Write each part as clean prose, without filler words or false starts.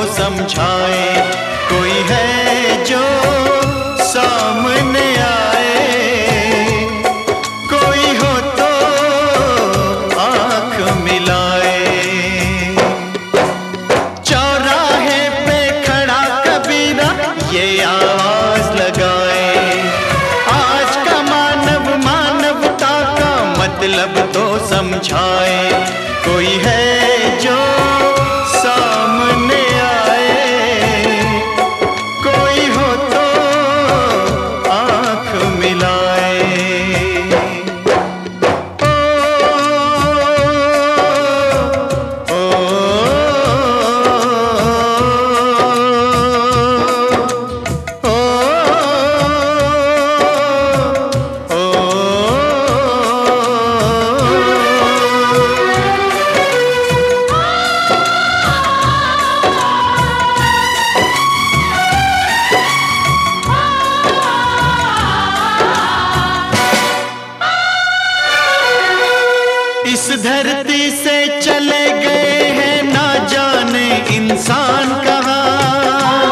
समझाए, कोई है जो सामने आए, कोई हो तो आँख मिलाए। चौराहे पे खड़ा कबीरा ये आवाज लगाए, आज का मानव मानवता का मतलब तो समझाए, कोई है जो सामने आए, कोई हो तो आँख मिलाए। ओ, ओ, ओ, इस धरती से चले गए हैं ना जाने इंसान कहाँ,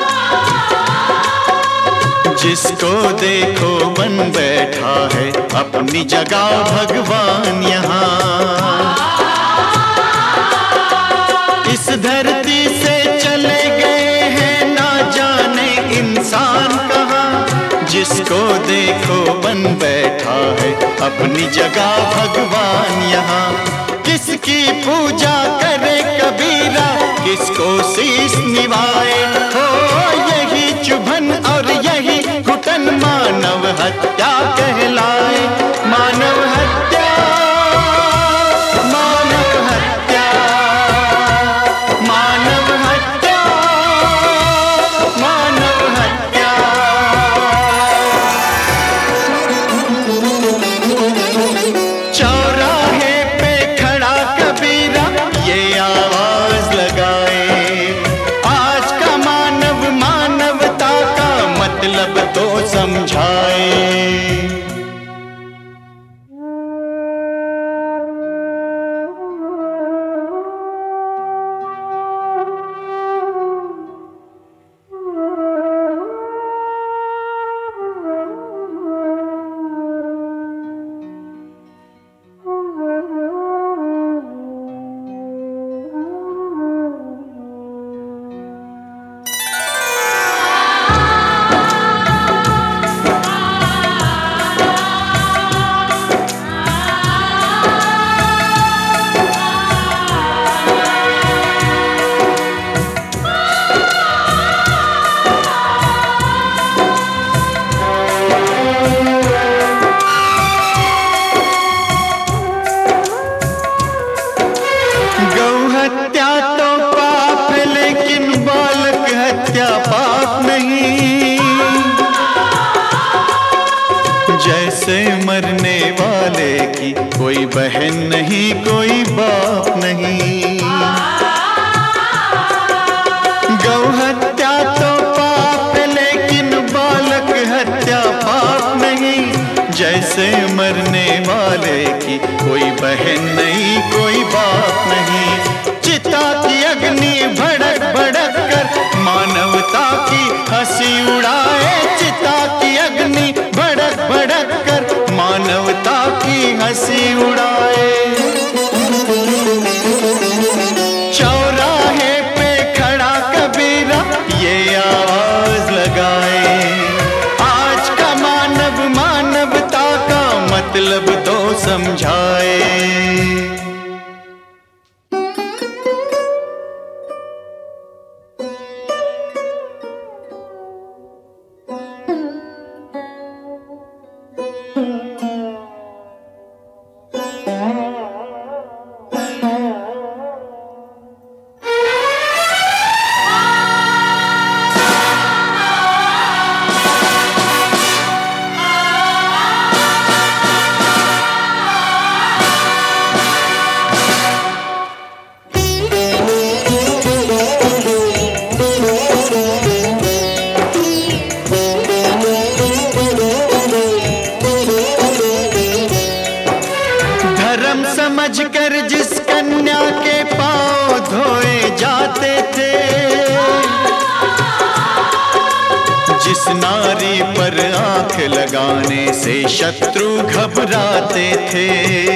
जिसको देखो बन बैठा है अपनी जगह भगवान यहाँ। इस धरती से चले गए हैं ना जाने इंसान कहाँ, जिसको देखो बन बैठा है अपनी जगह भगवान यहाँ। किसकी पूजा करे कबीरा, किसको शीश निभाए, हो यही चुभन और यही घुटन मानव हत्या कहलाए। मानव हत्या, मानव हत्या, मानव हत्या, मानव हत्या। चौराहे पे खड़ा कबीरा ये आवाज लगाए, आज का मानव मानवता का मतलब तो समझाए। हत्या तो पाप है लेकिन बालक हत्या पाप नहीं। जैसे मरने वाले की कोई बहन नहीं कोई बाप नहीं। गौ हत्या तो पाप है लेकिन बालक हत्या पाप नहीं। जैसे मरने वाले की कोई बहन नहीं कोई बाप नहीं। चिता की अग्नि भड़क भड़क कर मानवता की हंसी उड़ाए। चिता की अग्नि भड़क भड़क कर मानवता की हंसी उड़ाए। चौराहे पे खड़ा कबीरा ये आवाज लगाए, आज का मानव मानवता का मतलब तो समझाए। जिस नारी पर आंख लगाने से शत्रु घबराते थे,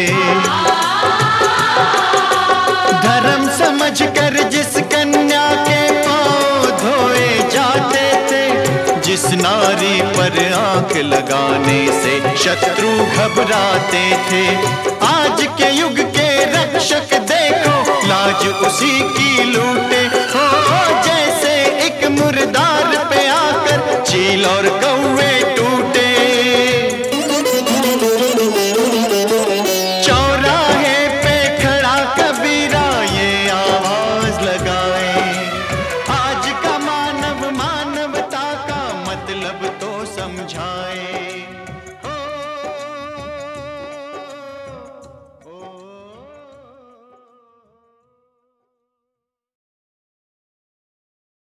धर्म समझकर जिस कन्या के पांव धोए जाते थे, जिस नारी पर आंख लगाने से शत्रु घबराते थे। आज के युग के रक्षक देखो, लाज उसी की लूटे हो, जैसे एक मुर्दार पे आकर चील और कौवे टूटे। चौराहे पे खड़ा कबीरा ये आवाज लगाए, आज का मानव मानवता का मतलब तो समझाए।